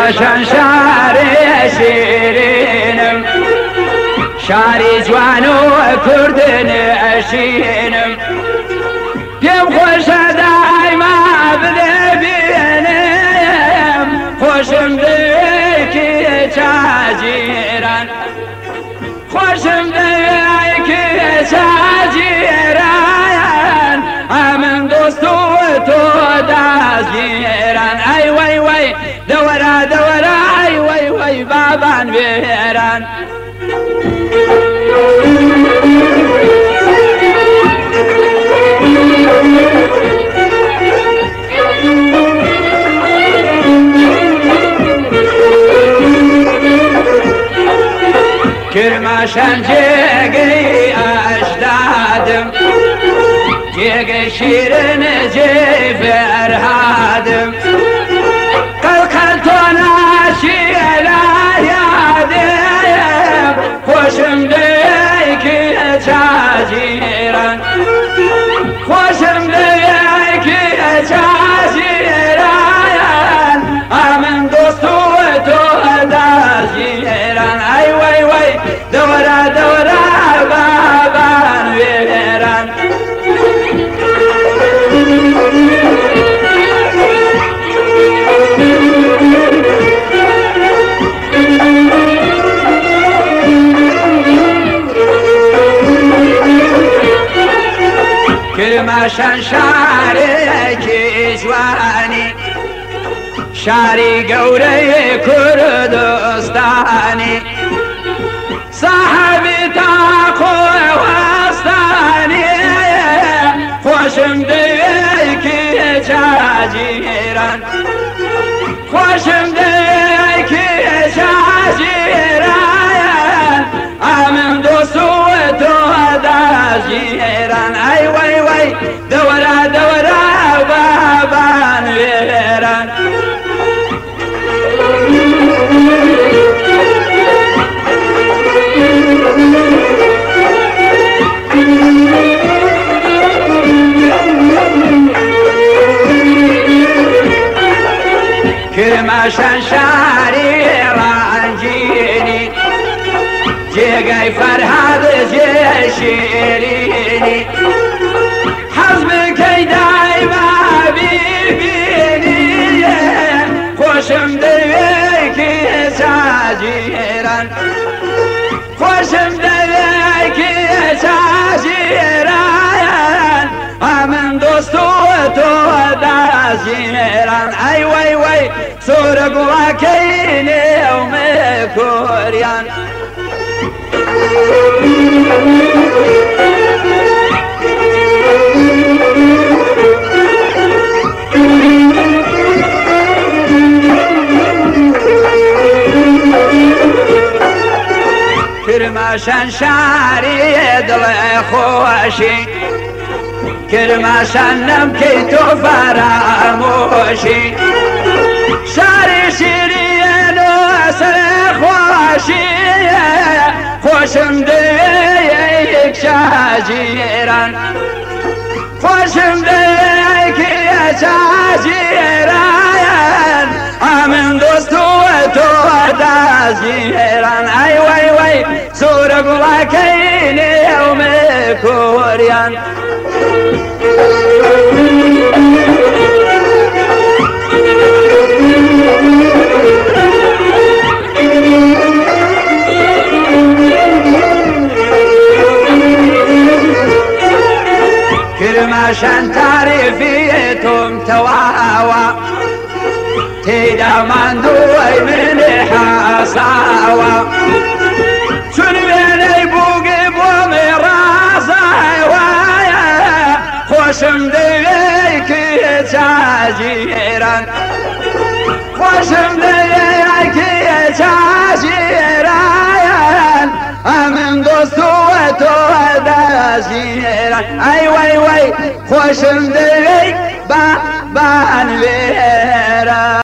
باشن شاری شیرینم شاری جوان و کردن اشینم پیم خوش دایما ببینم خوشم دیکی چاجیران خوشم دیکی چاجیران امن دوستو تو دازگیران ای وی وی دورا دورا ای وی وی بابان بیران کرماشان جگی اشدادم جگی شیرن جی فرهادم قلقل تو ناشی الایادم خوشم دیکی چاجیران خوشم دیکی چاجیران امن دوستو تو دازیران ای وی وی دورا دورا بابان ویران کرماشان شاری کی جوانی شاری گوره کردستانی صاحبی تاقو وستانی خوشم دیکی چاجیران خوشم دیکی چاجیران امن دوستو تو دازیران ای وی وی دورا دورا بابان ویران کرماشان شاری رنجینی جگی فرهاد جی شیرینی حزب کی دایما بیبینی خوشم دیکی چاجیران خوشم دیکی چاجیران امن دوستو تو دازیران ای وی وی سورگ واکینی اوم کوریان کرماشان شاری دل خوشی کرماشان نم کی تو فراموشی شاری شیرین و سر خوشی خوشم دیک چاجیران خوشم دیک چاجیران امن دوستو تو دازیران ای وی وی سورگ واکینی اوم کوریان کرماشان تعریفی تم تواوا تیدا من دوی من حساوا چون بینی بوگی بوم رازای وایا خوشم دیکی چاجیران خوشم دیکی چاجیران امن دوستو تو دازیران ای وی وی خوشم دیک بان وی